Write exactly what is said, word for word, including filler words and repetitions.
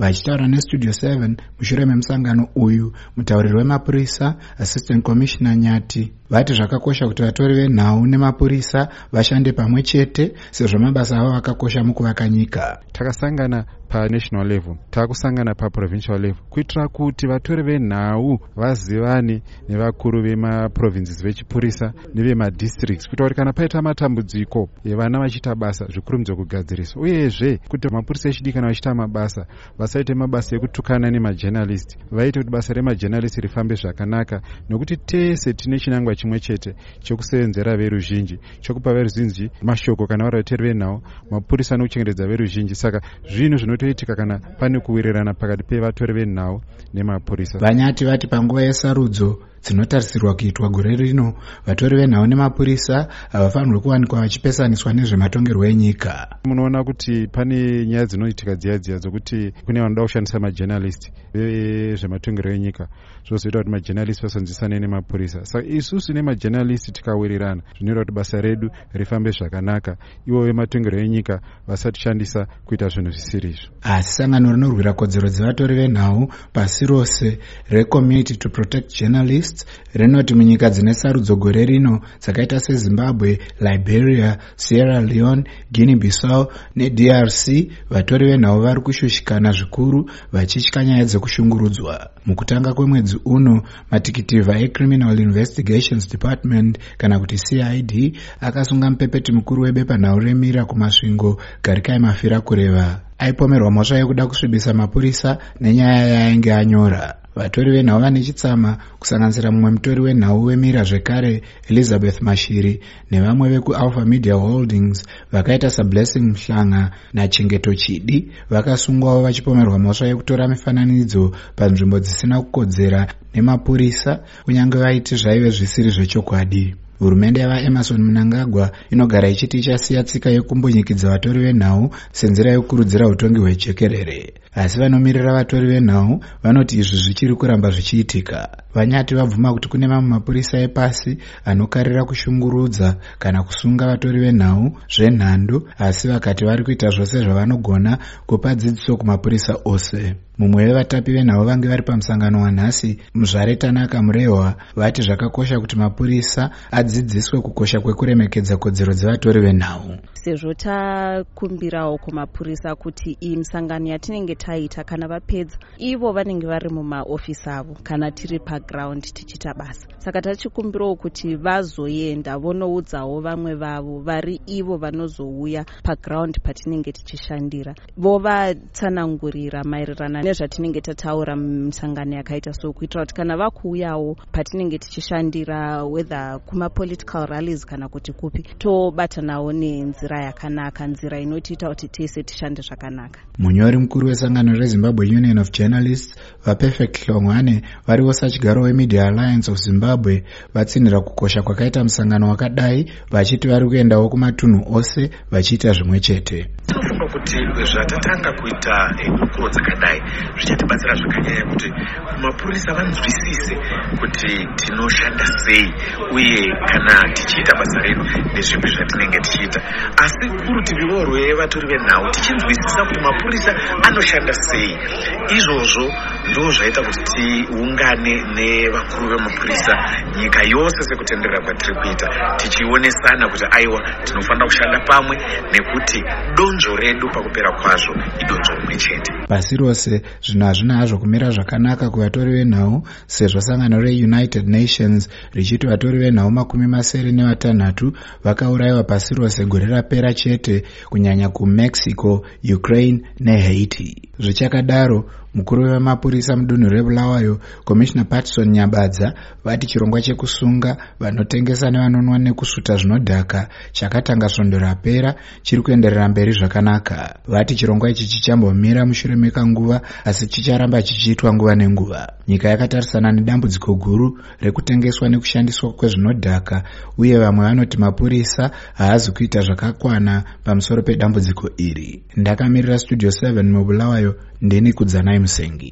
Vachitaura nestudio seven mushure memusangano uyu, mutauriri wemapurisa Assistant Commissioner Nyati vati zvakakosha kuti vatori venhau nemapurisa vashande pamwe chete sezvo mabasa avo akakosha mukuvaka nyika. Takasangana pa national level, takusangana pa provincial level kuitira kuti vatori venhau vazivane nevakuru vemaprovinces vechipurisa nevemadistricts kuitira kuti kana paita matambudziko vana vachiita basa zvikuru muzokugadzirisa, uyezve kuti mapurisa echidiki kana vachiita mabasa vasaite mabasa ekutukana nemajournalist, vaite kuti basa remajournalist rifambe zvakanaka, nokuti tese tine chinangwa chimwe chete chekusevenzera veruzhinji, chokupa veruzhinji mashoko kana vari vatori venhau, mapurisa nokuchengetedza veruzhinji. Saka zvinhu zvinotoitika kana pane kuwirirana pakati pevatori venhau nemapurisa. Vanyati vati panguva yesarudzo dzinotarisirwa kuitwa gore rino, vatori venhau nemapurisa havafanirwi kuwanikwa vachipesaniswa nezvematongerwo enyika. Munoona kuti pane nyaya dzinoitika dziya dziya dzokuti kune vanoda kushandisa majournalist vezvematongerwo enyika, zvozoita kuti majournalist vasonzisane nemapurisa. Saka isusu nemajournalist tikawirirana zvinoita kuti basa redu rifambe zvakanaka, ivo vematongerwo enyika vasatishandisa kuita zvinhu zvisirizvo. Asi sangano rinorwira kodzero dzevatori venhau pasi rose reCommunity to Protect Journalists rinoti munyika dzine sarudzo gore rino dzakaita seZimbabwe, Liberia, Sierra Leone, Guinea Bissau neD R C, vatori venhau vari kushushikana zvikuru vachitya nyaya dzekushungurudzwa. Mukutanga kwemwedzi uno, matikitivha eCriminal Investigations Department kana kuti C I D akasunga mupepeti mukuru webepanhau remira kumasvingo Garikai Mafira kureva. Aipomerwa mhosva yekuda kusvibisa mapurisa nenyaya yainge anyora. Vatori venhau vane chitsama kusanganisira mumwe mutori wenhau wemira zvekare Elizabeth Mashiri nevamwe veku Alpha Media Holdings vakaita saBlessing Mhlanga naChengeto Chidi vakasungwawo vachipomerwa mhosva yekutora mifananidzo panzvimbo dzisina kukodzera nemapurisa kunyange vaiti zvaive zvisiri zvechokwadi. Hurumende yava Emerson Mnangagwa inogara ichiti ichasiya tsika yekumbonyikidza vatori venhau senzira yokurudzira utongi hwejekerere. Asi vanomirira vatori venhau vanoti izvi zvichiri kuramba zvichiitika. Vanyati vabvuma kuti kune mamwe mapurisa epasi anokarira kushungurudza kana kusunga vatori venhau zvenhando, asi vakati vari kuita zvose zvavanogona kupa dzidziso kumapurisa ose. Mumwe wevatapi venhau vange vari pamusangano wanhasi, Muzvare Tanaka Murehwa, vati zvakakosha kuti mapurisa adzidziswe kukosha kwekuremekedza kodzero dzevatori venhau. Sezvo takumbirawo kumapurisa kuti iyi misangano yatinenge taita kana vapedza ivo vanenge vari mumaofisi avo kana tiri paground tichita basa. Saka tachikumbirawo kuti vazoenda vonoudzawo vamwe vavo vari ivo vanozouya paground patinenge tichishandira, vovatsanangurira maererano nezvatinenge tataura mumisangano yakaita so, kuitira kuti kana vakuuyawo patinenge tichishandira whether kuma political rallies kana kuti kupi, tobatanawo nenzira yakanaka, nzira inotiita kuti tese tishande zvakanaka. Munyori mukuru wesangano reZimbabwe Union of Journalists vaPerfect Hlongwane variwo sachigaro weMedia Alliance of Zimbabwe vatsinira kukosha kwakaita musangano wakadai, vachiti vari kuendawo kumatunhu ose vachiita zvimwe chete. Tinofunga kuti zvatatanga kuita ngukuro dzakadai zvichatibatsira zvakanyanya kuti mapurisa vanzwisise kuti tinoshanda sei uye kana tichiita basa redu nezvipi zvatinenge tichiita. Asi kurutivi rwevatori venhau tichinzwisisa kuti mapurisa anoshanda sei. Izvozvo ndo zvaita kuti tiungane nevakuru vemapurisa nyika yose sekutenderera kwatiri kuita, tichionesana kuti aiwa tinofanira kushanda pamwe nekuti donzvo redu pakupera kwazvo idonzvo rimwe chete. Pasi rose zvinhu hazvina hazvo kumira zvakanaka kuvatori venhau, sezvo sangano reUnited Nations richiti vatori venhau makumi masere nevatanhatu vakaurayiwa pasi rose gore rapera chete, kunyanya kuMexico, Ukraine neHaiti. Zvichakadaro, mukuru wemapurisa mudunhu reBulawayo Commissioner Patson Nyabadza vati chirongwa chekusunga vanotengesa nevanonwa nekusvuta zvinodhaka chakatanga svondo rapera chiri kuenderera mberi zvakanaka. Vati chirongwa ichi chichambomira mushure mekanguva asi chicharamba chichiitwa nguva nenguva. Nyika yakatarisana nedambudziko guru rekutengeswa nekushandiswa kwezvinodhaka, uye vamwe vanoti mapurisa haazi kuita zvakakwana pamusoro pedambudziko iri. Ndakamirira Studio seven muBulawayo, ndini Kudzanai Musengi.